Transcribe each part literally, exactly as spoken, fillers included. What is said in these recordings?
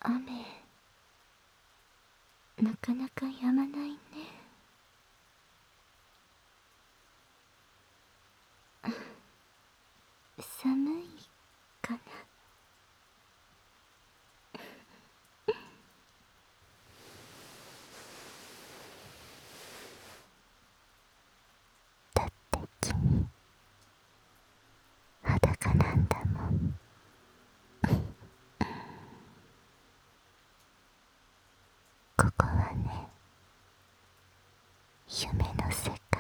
雨なかなか止まないね。寒いかな。だって君裸なんだもん。ここはね、夢の世界。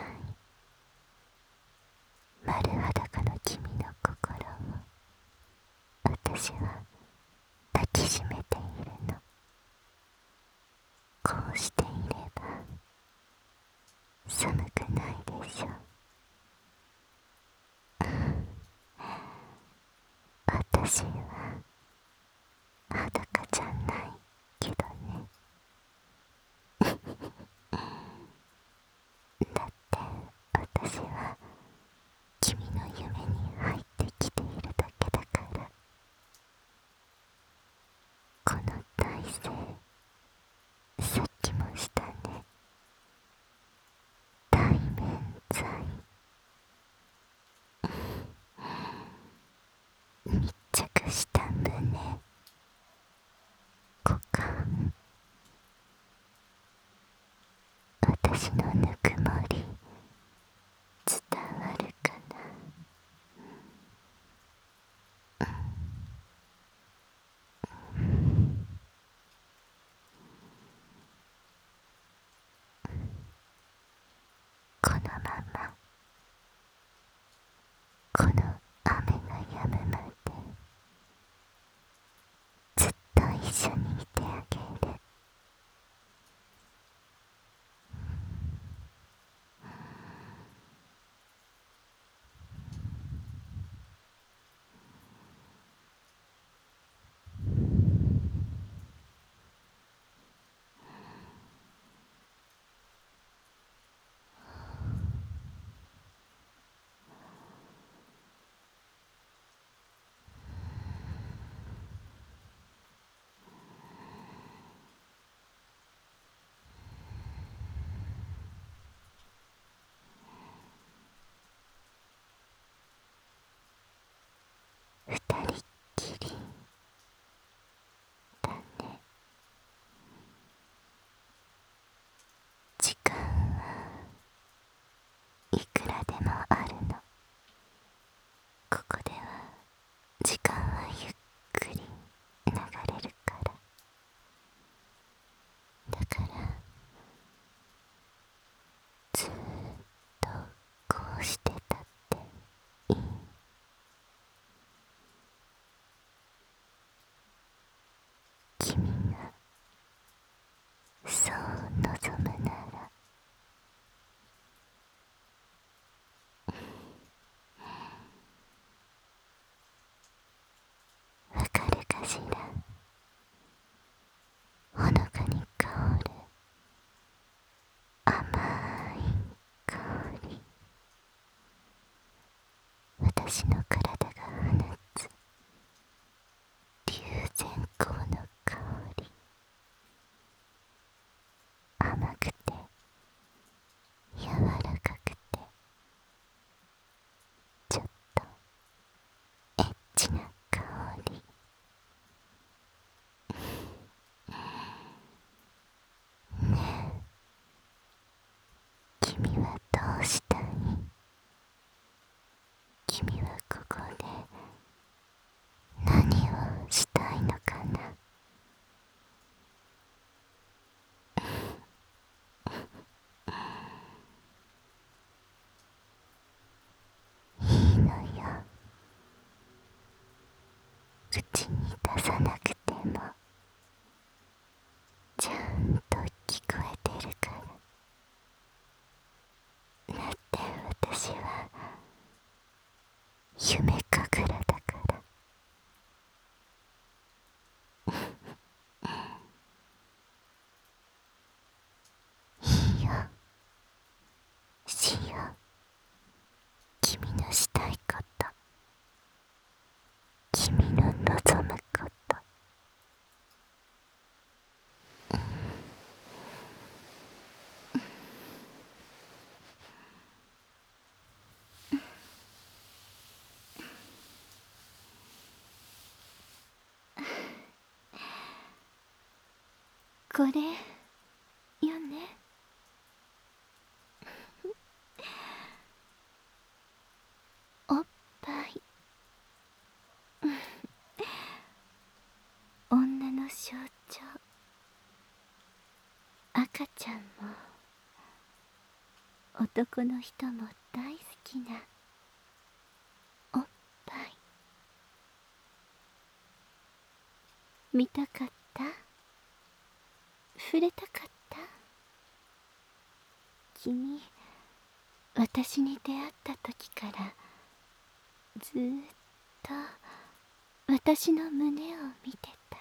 丸裸の君の心を私は抱きしめているの。こうしていれば寒くないでしょ。私は裸じゃないけどね。だって私は君の夢に入ってきているだけだから。この体勢、さっきもしたね。大面罪。密着した胸、股間、私のぬくもり伝わるかな。このままこの雨が止むまでずっと一緒にいてあげる。二人っきりだね。時間はいくらでもあるの。ここでは時間はゆっくり流れるから。だからずーっとこうしてたっていい。君がそう望むなら。わかるかしら。ほのかに香る甘い香り。私の体が放つ龍涎香の香り。甘くて柔らかくてちょっとエッチな香り。ねえ、君はどうしたい？君はここで何をしたいのかな。いいのよ。口に出さなくてもちゃんと聞こえてるから。だって私は夢かぐらだから。いいよ、しよう。君のしたいこと、君の望むこと。 これよね。おっぱい。女の象徴。赤ちゃんも男の人も大好きなおっぱい。見たかった？触れたかった？君、私に出会った時からずーっと私の胸を見てた。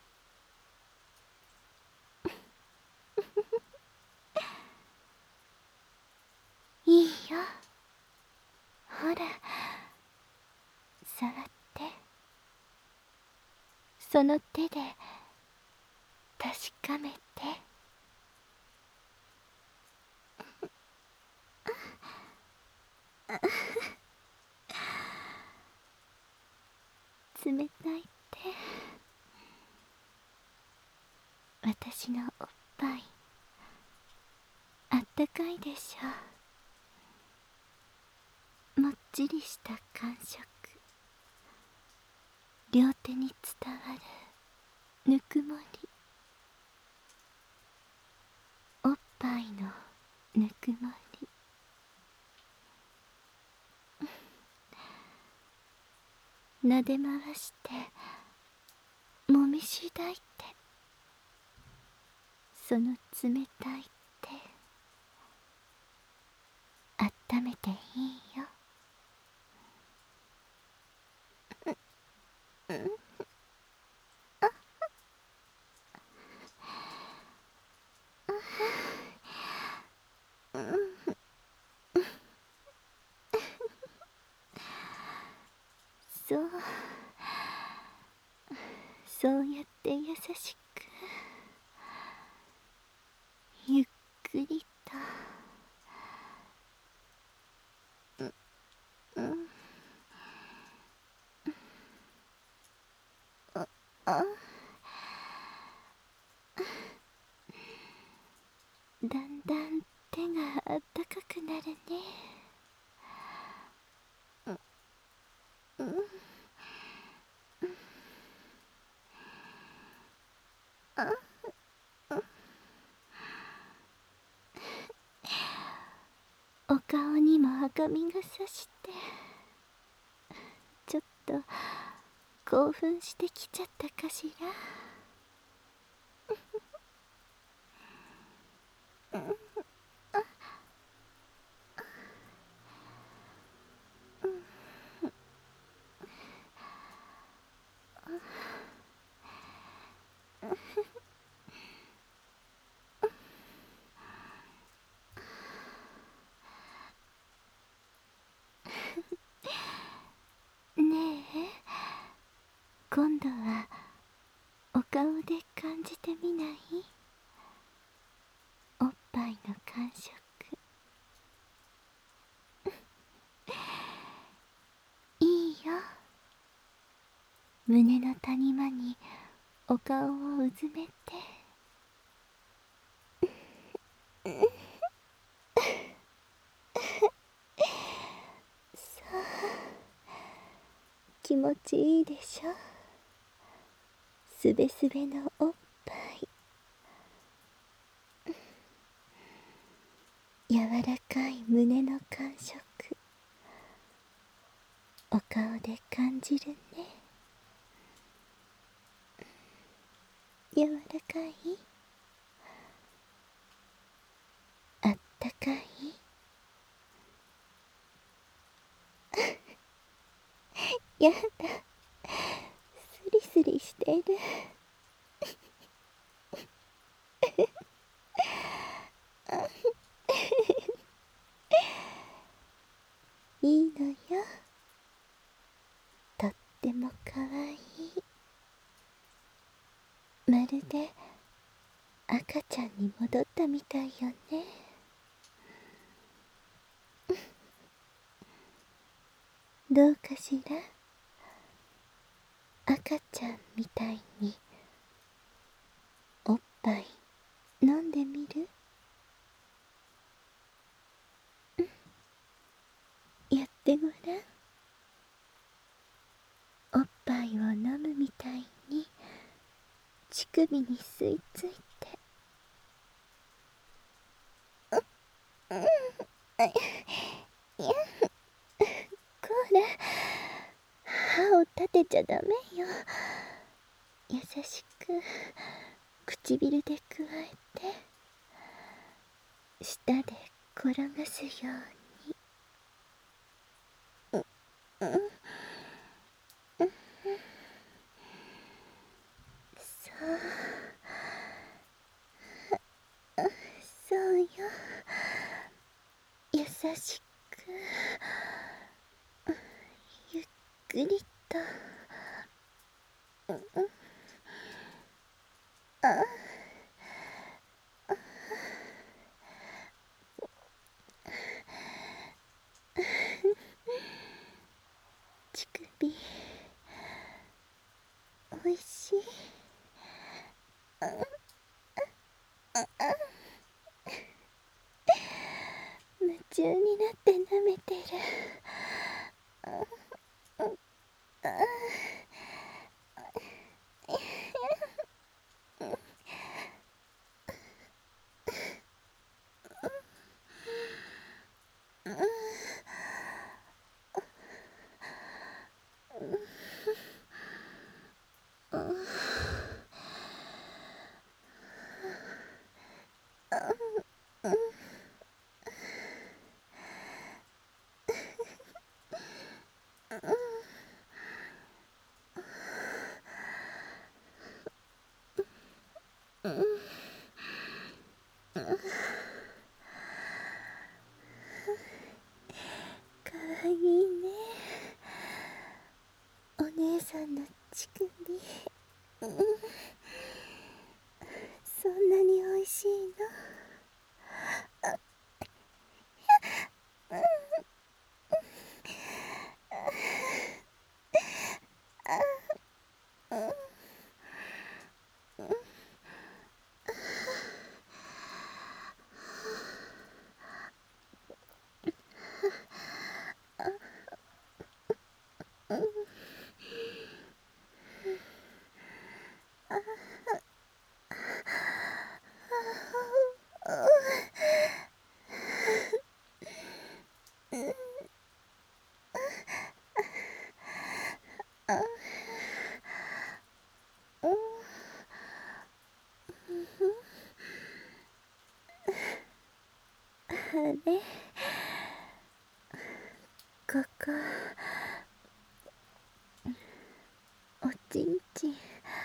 いいよ、ほら、触って。その手で確かめて。冷たいって。私のおっぱいあったかいでしょ。もっちりした感触、両手に伝わるぬくもり。おっぱいのぬくもり。撫で回してもみしだいて、その冷たい手あっためていいよ。そうそうやって優しくゆっくりと。うんうんああだんだん手があったかくなるね。うんうんあお顔にも赤みがさして、ちょっと興奮してきちゃったかしら。ねえ、今度はお顔で感じてみない？おっぱいの感触。いいよ。胸の谷間にお顔をうずめて。さあ、気持ちいいでしょ。すべすべのおっぱい、柔らかい胸の感触、お顔で感じるね。柔らかい？あったかい？やだ、スリスリしてる。いいのよ、とってもかわいい。まるで赤ちゃんに戻ったみたいよね。どうかしら。赤ちゃんみたいにおっぱい飲んでみる？やってごらん。おっぱいを飲むみたいに乳首に吸い付いて。うん、うん、こら、歯を立てちゃダメよ。優しく唇でくわえて、舌で転がすように。うん、うん、うん、そう、そうよ。優しくゆっくりと。うん、うん、あ、乳首おいしい。うん、夢中になって舐めてる。うん、うん、うん、うん、うん、うん、かわいいね、お姉さんの乳首。うん、そんなにおいしいの？うん、あれ、ここおちんちん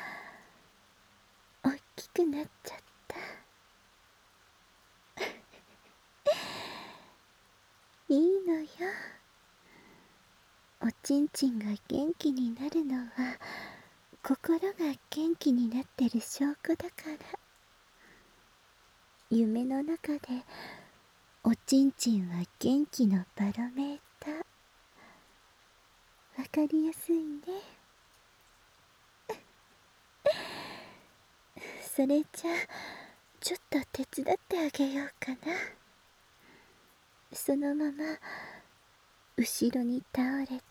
おっきくなっちゃった。いいのよ。おちんちんが元気になるのは心が元気になってる証拠だから。夢の中でおちんちんは元気のバロメーター。わかりやすいね。それじゃあちょっと手伝ってあげようかな。そのまま後ろに倒れて。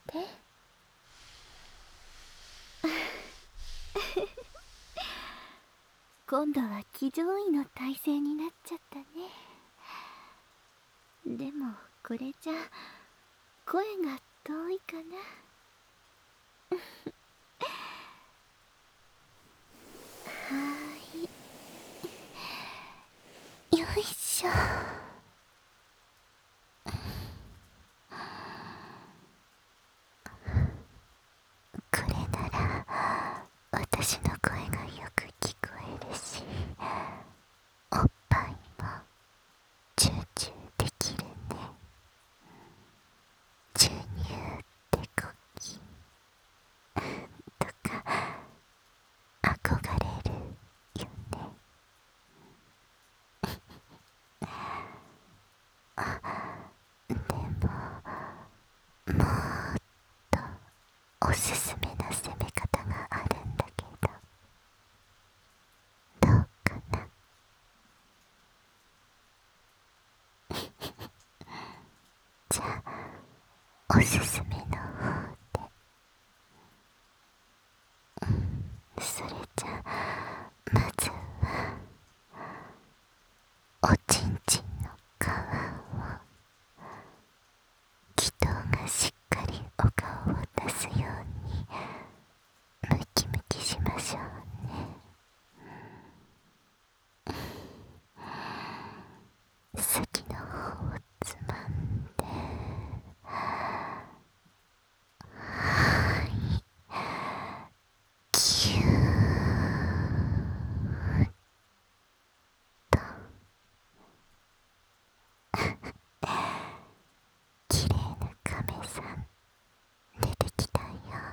今度は騎乗位の体勢になっちゃったね。でもこれじゃ声が遠いかな。はーい、よいしょ。これなら私の声がよく聞こえるし、おっぱいもチューチューできるね。注入ってこきとか憧れるよね。 じゃおすすめの方で、うん、それじゃまずはおちんちんの皮を、気筒がしっかりお顔を出すようにムキムキしましょうね。先の方をつまんで、はい、キューッときれいな亀さん出てきたよ。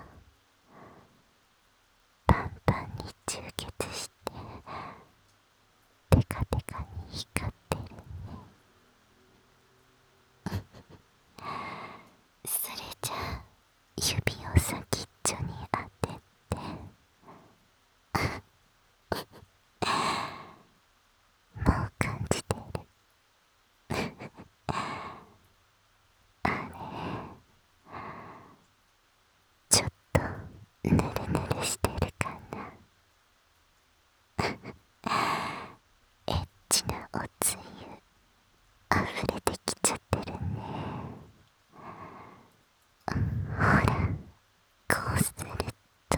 パンパンに充血してテカテカに光ってるね。それじゃあ指を先っちょに当てて、もう感じてる。あれ、ちょっとぬるぬるしてるかな。エッチなおつゆあふれてきちゃってるね。ほら、こうすると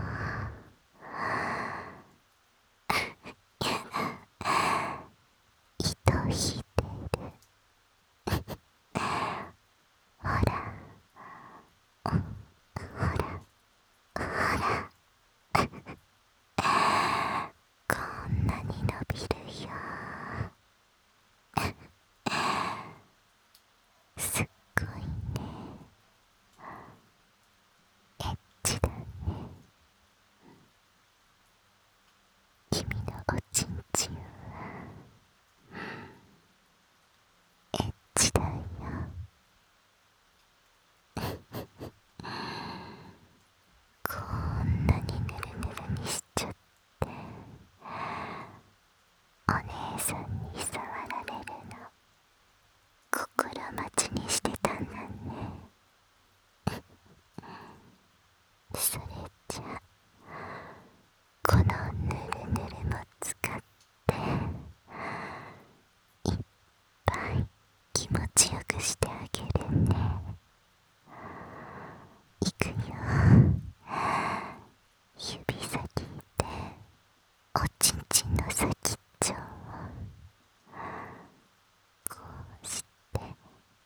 糸を引いている。ほら、ほらほら、こんなに伸びるよ。すっごいね。エッチだね。君のおちんちんはエッチだよ。こんなにぬるぬるにしちゃって、お姉さんに触られるの心待ちにしてたんだね。それじゃこのぬるぬるも使っていっぱい気持ちよくしてあげるね。いくよ。指先でおちんちんの先っちょをこうして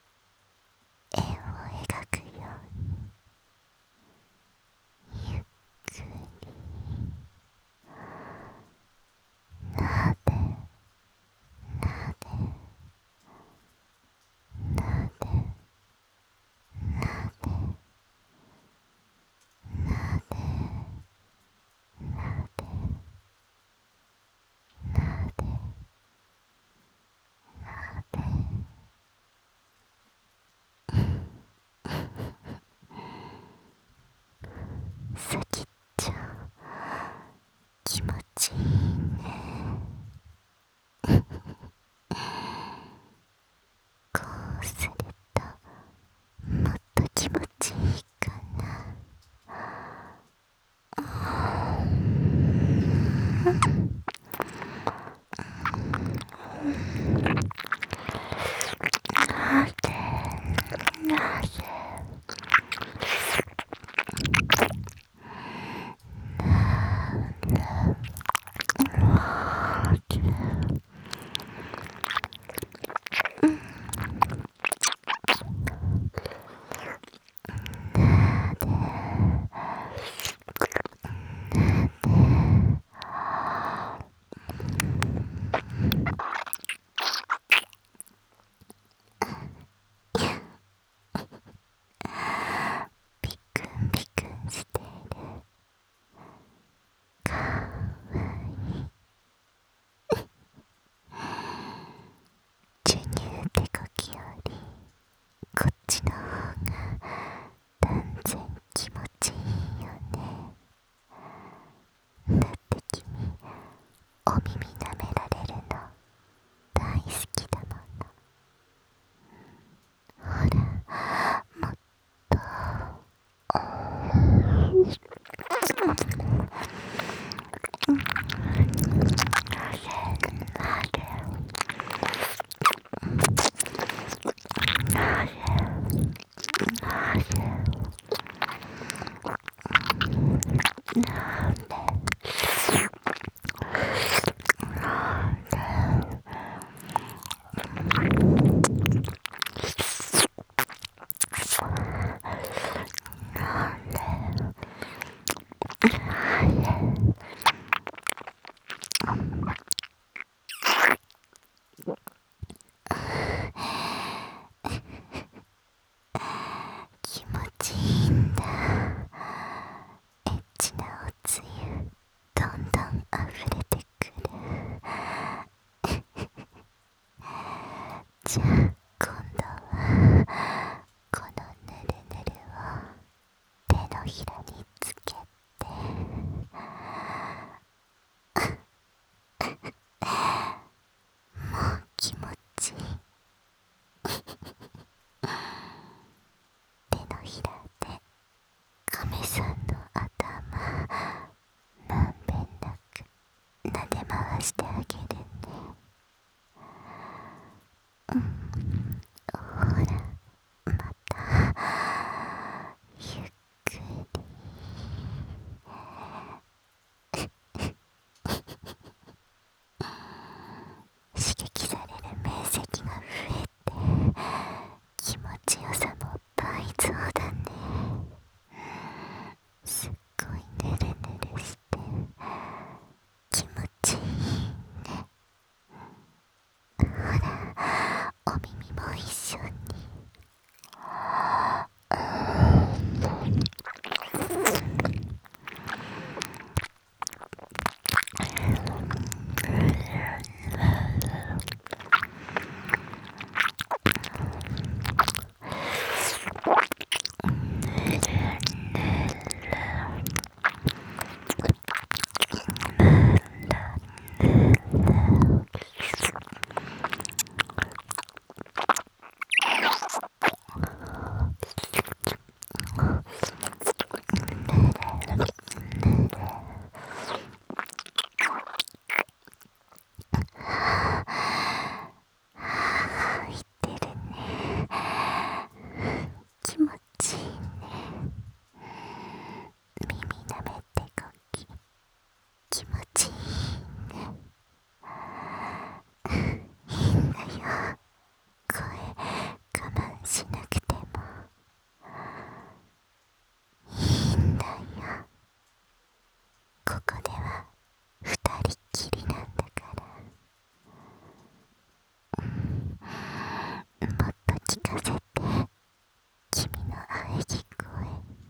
もっと聞かせて、君の喘ぎ声。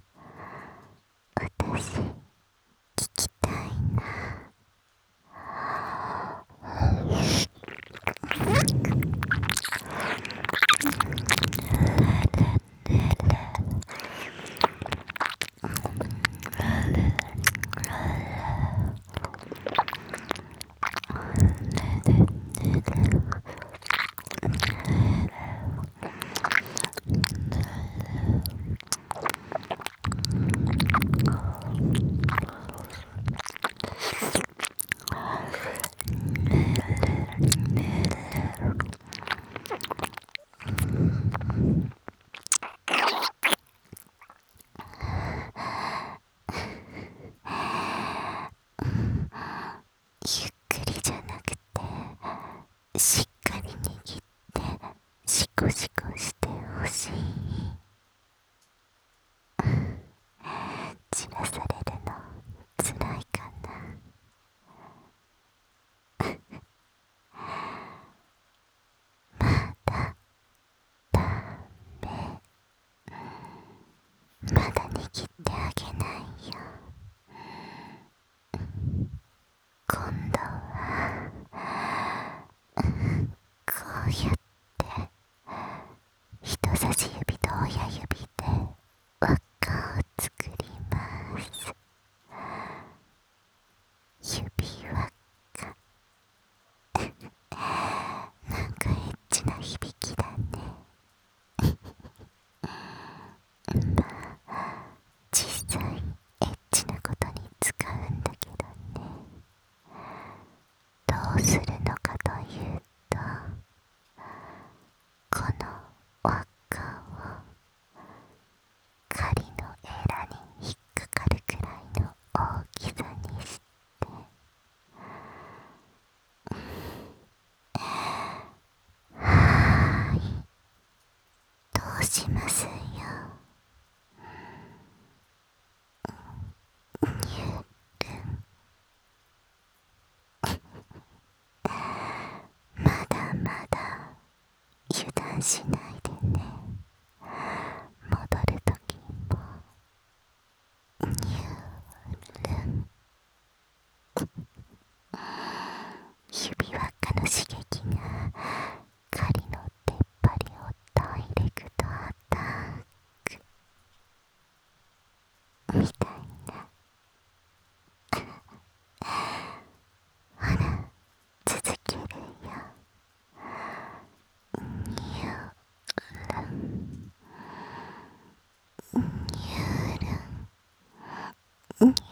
私聞きたいな。ゆっくりじゃなくて、しっかり握ってシコシコしてほしい。散らされるのつらいかな。まだダメ。まだ握ってあげないよ。今度はこうやって人差し指と親指で輪っかを作ります。指輪っかなんかエッチな響きだね。まあ実際エッチなことに使うんだけどね。どうするのかというと、この輪っかを針のエラに引っかかるくらいの大きさにして、はーい、通しますよ。にゅるん。まだまだ油断しないでね。戻るときもにゅるん。指輪っかの刺激が針の出っ張りをダイレクトアタックみたいな。ほら、続けるよ。にゅるん、にゅるん、にゅるん、にゅるん。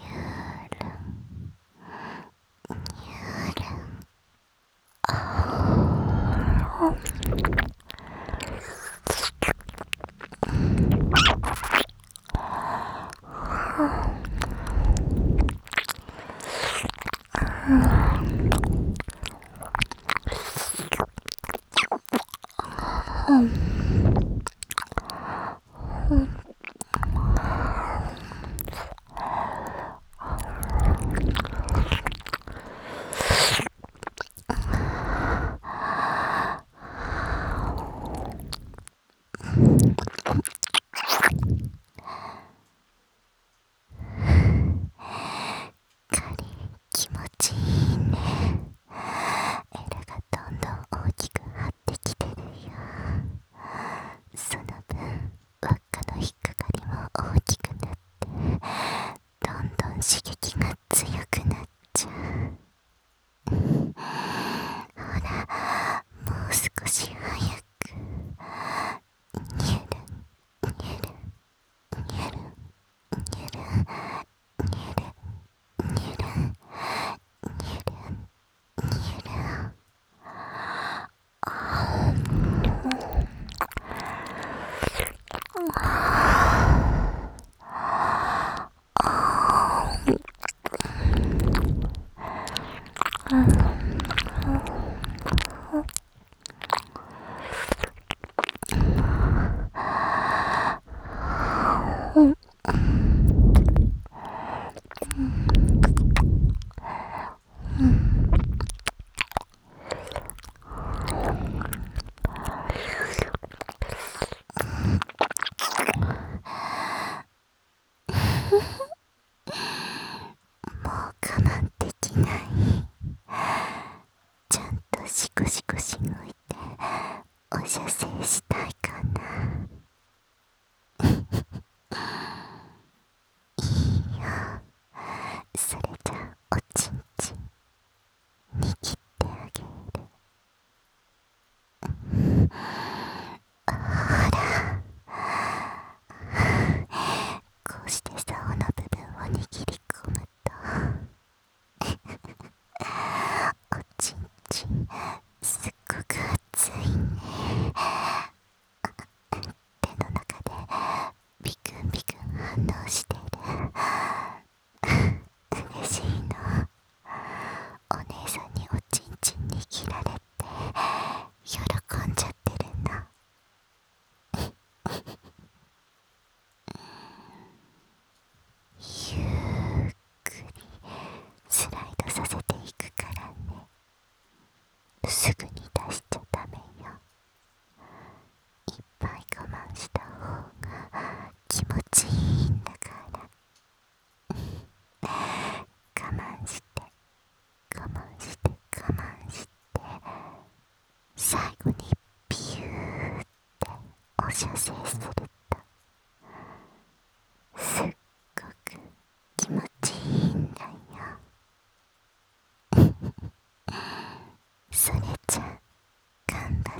狩り気持ちいいね。エラがどんどん大きく張ってきてるよ。その分輪っかの引っかかりも大きくなって、どんどん刺激が強くなっちゃう。ほら、もう少し早く。にゅるん、にゅるん、にゅるん、にゅるん、にゅるん、にゅるん、にゅるん、にゅるん。あー射精するとすっごく気持ちいいんだよ。それじゃ頑張って。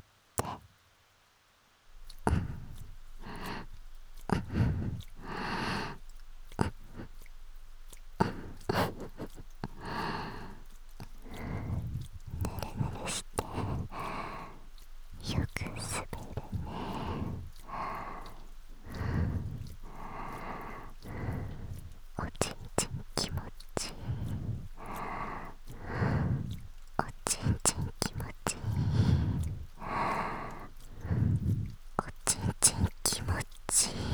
ぬるぬるしてよく滑るね。おちんちん気持ちいい。おちんちん気持ちいい。おちんちん気持ちいい。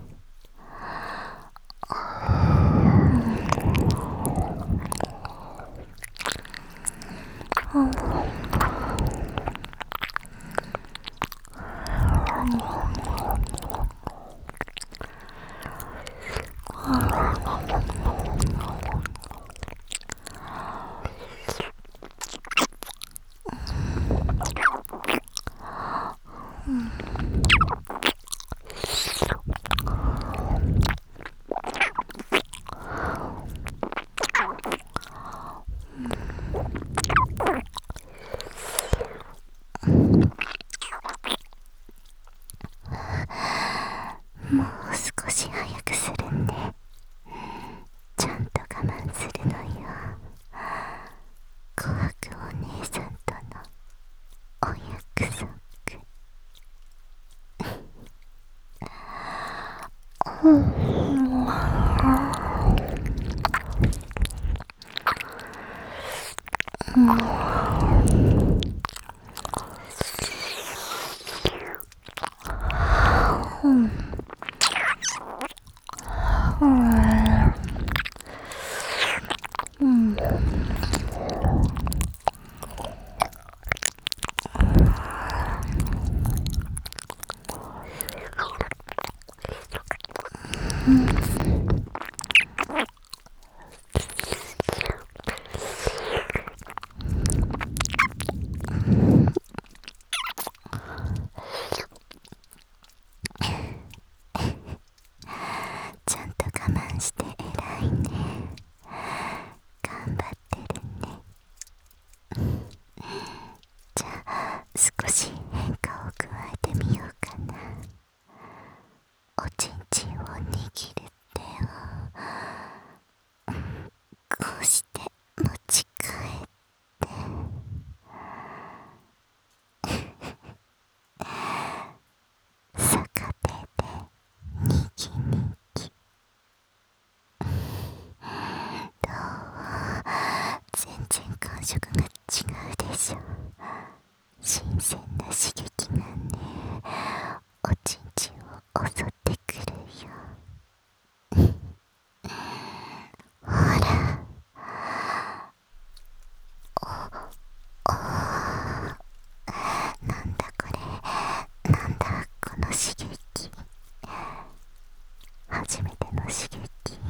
もう少し早くするんでちゃんと我慢するのよ。琥珀お姉さんとのお約束。ちゃんと我慢して偉いね。頑張ってるね。じゃあ少し変化を加えてみようかな。おちんちんを握る手をこうして持ち替えて逆手でにぎにぎ。どう？全然感触が違うでしょ。新鮮な刺激がね、おちんちんを襲ってくるよ。ほら、お、おー、なんだこれ、なんだこの刺激。初めての刺激、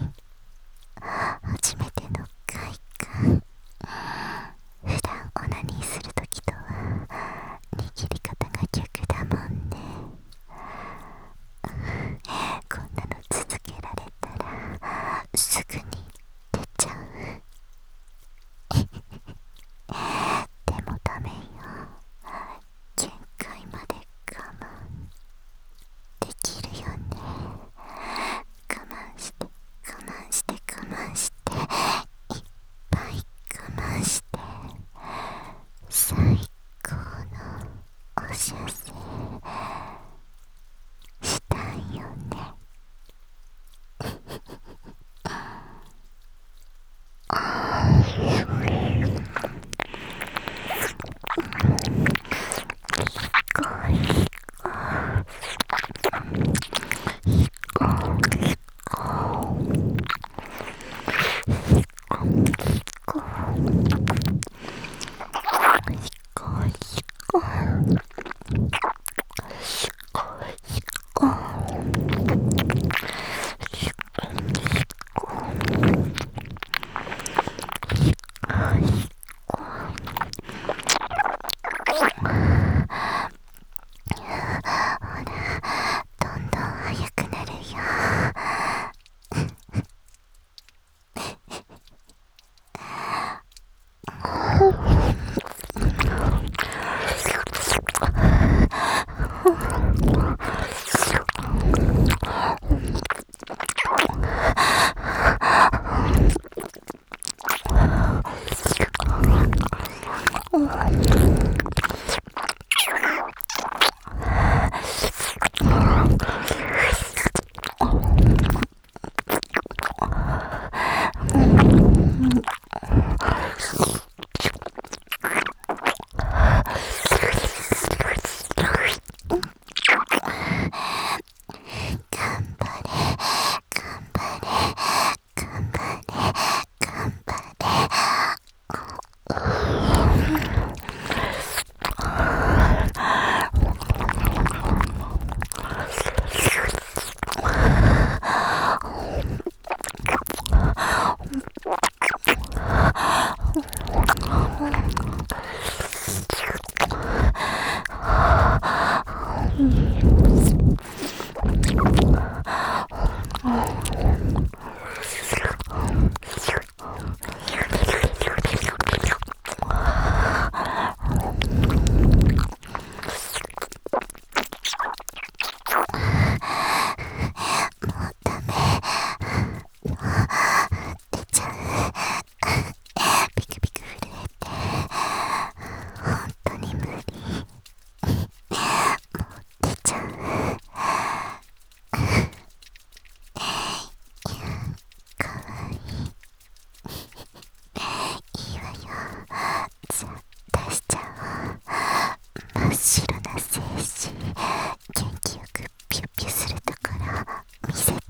初めての快感。普段オナニーするときとは握り方が逆だもんね。こんなの続けられたらすぐに出ちゃう。でもダメよ。限界まで我慢できるよね。我慢して我慢して我慢していっぱい我慢して最高のお射精したいよね。 ピクピク震えて本当に無理。もう出ちゃう。かわいい。いいわよ。じゃあ出しちゃおう。真っ白な精子元気よくピュッピュするところ見せてね。